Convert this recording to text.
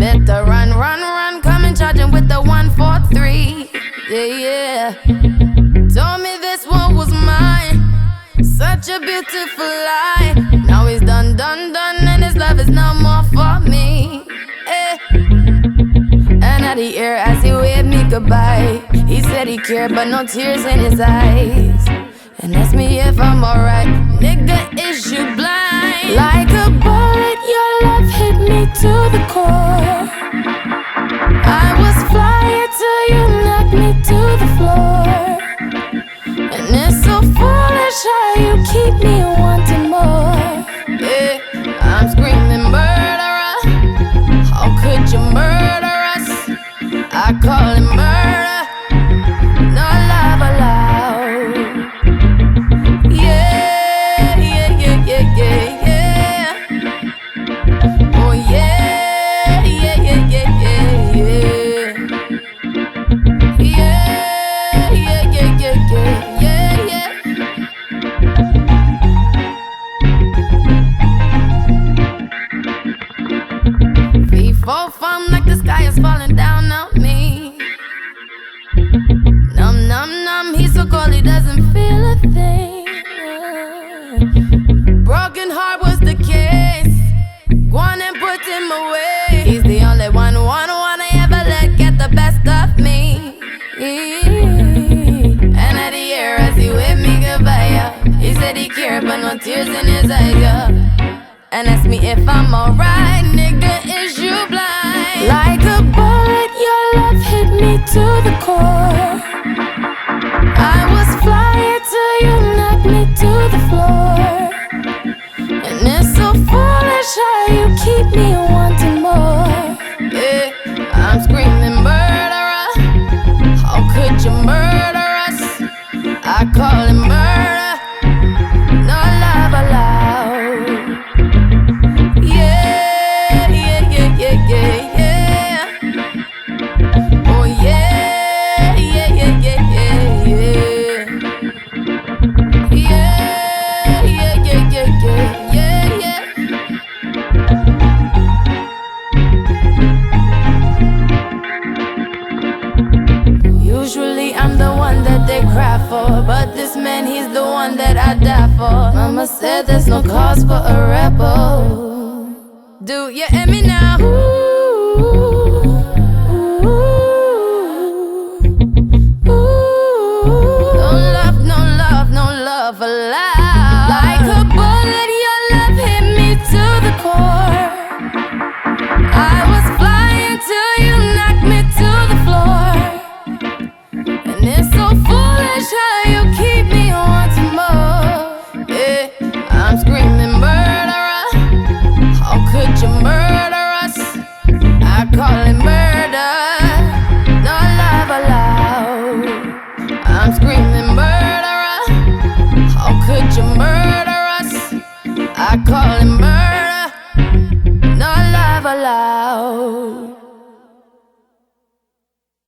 Better run, run, run, come and charge him with the 143. Yeah, yeah. Told me this one was mine. Such a beautiful lie. Now he's done, done, done, and his love is no more for me. Eh. And at the air as he waved me goodbye, he said he cared, but no tears in his eyes. And asked me if I'm alright. Nigga, is you blind? Like a bullet, your love hit me to the core. I was flying till you knocked me to the floor. And it's so foolish how you keep me wanting more. Yeah, I'm screaming murderer. How could you murder us? I call it murder. No love allowed. Yeah, yeah, yeah, yeah, yeah, yeah. Oh yeah, yeah, yeah, yeah, yeah, yeah. Yeah, yeah, yeah, yeah, yeah, yeah, yeah. Free fall from like the sky is falling down on me. Numb, numb, numb, he's so cold he doesn't feel a thing. Broken heart was the case. Go on and put him away. He's the only one I ever let get the best of me. And at the air as he waved me goodbye, yeah. He said he cared, but no tears in his eyes, yeah. And asked me if I'm alright. Nigga, is you blind? Like a bullet, your love hit me to the core. I was flying till you knocked me to the floor. And it's so foolish how you keep me wanting more. Yeah, I'm screaming murderer. How could you murder us? I call it murder. No love allowed. Yeah, yeah, yeah, yeah, yeah, yeah. Oh yeah, yeah, yeah, yeah, yeah, yeah. Yeah, yeah, yeah, yeah, yeah, yeah, yeah. Usually I'm the one that they cry for, but this man, he's the one that I die for. Mama said there's no cause for a rebel. Do you hear me now? Ooh, ooh, ooh. No love, no love, no love allowed. Like a bullet, your love hit me to the core. I was flying till you knocked me to the floor. And it's so foolish how you keep me wanting more. Yeah, I'm screaming murderer. How could you murder us? I call it murder. No love allowed. I'm screaming murderer. How could you murder us? I call it murder. No love allowed.